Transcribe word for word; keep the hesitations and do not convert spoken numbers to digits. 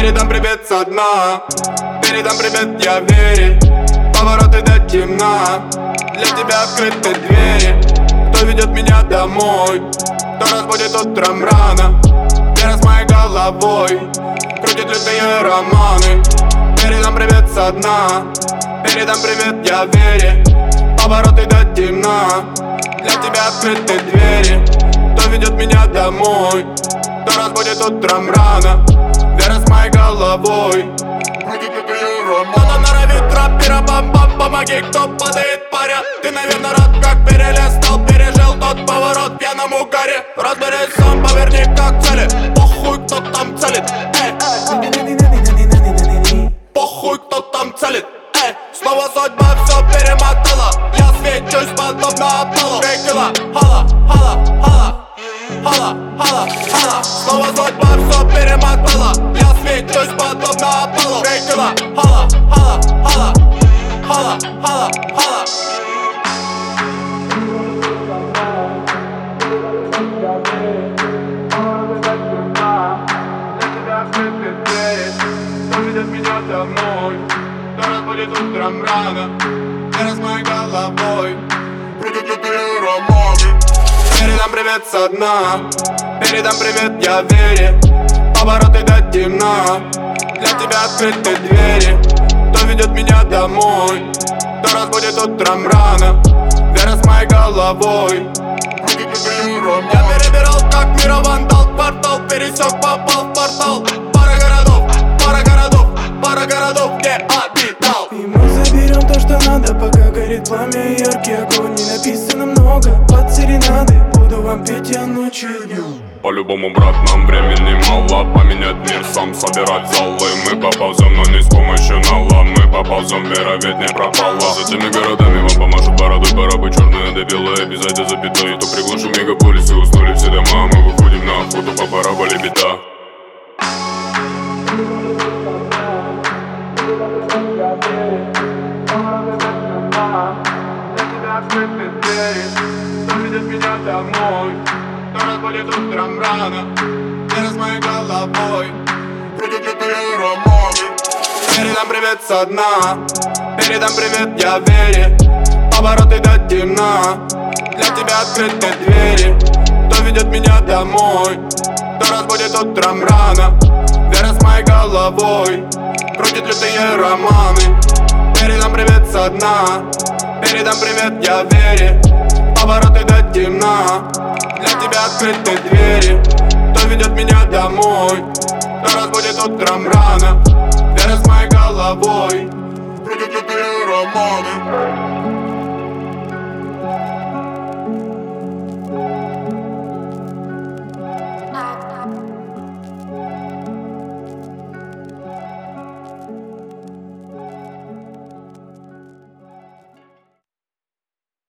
Передам привет со дна, передам привет я вере. Повороты до темна, для тебя открыты двери. Кто ведет меня домой, кто разбудит утром рано. Вера с моей головой крутит лютые романы. Передам привет со дна, передам привет я вере. Повороты до темна, для тебя открыты двери. Кто ведет меня домой, кто разбудит утром рано. Вера с моей головой крутит лютые романы. Кто-то норовит рэпера, бам-бам, помоги, кто падает паря. Ты, наверное, рад, как перелистал, пережил тот поворот в пьяном угаре. Разберись сам, поверни как цели. Похуй, кто там целит, эй. Похуй, кто там целит, эй. Снова судьба все перемотала. Я свечусь подобно Аполло. Крикила, хала, хала, хала, хала, хала, хала. Снова судьба все перемотала. Я свечусь подобно Аполло. Крикила, хала, хала, хала, хала, хала, хала. Кто ведет меня домой, кто разбудит утром рано. Вера с моей головой крутит лютые романы. Передам привет со дна, передам привет я вере. Повороты до темна, для тебя открыты двери. Кто ведет меня домой, кто разбудит утром рано. Вера с моей головой крутит лютые романы. Я перебирал как мировандал, квартал пересек, попал в портал. Пара городов, пара городов, пара городов, где обитал. И мы заберем то, что надо, пока горит пламя и яркий огонь. Не написано много, под серенады буду вам петь я ночью и днем. По-любому, брат, нам времени мало. Поменять мир, сам собирать залы. Мы поползем, но не с помощью нала. Мы поползем, вера ведь не пропала. За теми городами вам поможет бородой. Пора быть черные дебилы, обязательно запятой. То приглашу мегаполис и уснули все дома. Мы выходим на охоту по параболе бита. Кто ведет меня домой, кто разбудит утром рано. Вера с моей головой крутит лютые романы. Передам привет со дна, передам привет я вере. Повороты до темна, для тебя открыты двери. Кто ведет меня домой, кто разбудит утром рано. Вера с моей головой крутит лютые романы. Передам привет со дна, передам привет я вере. Повороты до темна, для тебя открыты двери. Кто ведет меня домой, кто разбудит утром рано.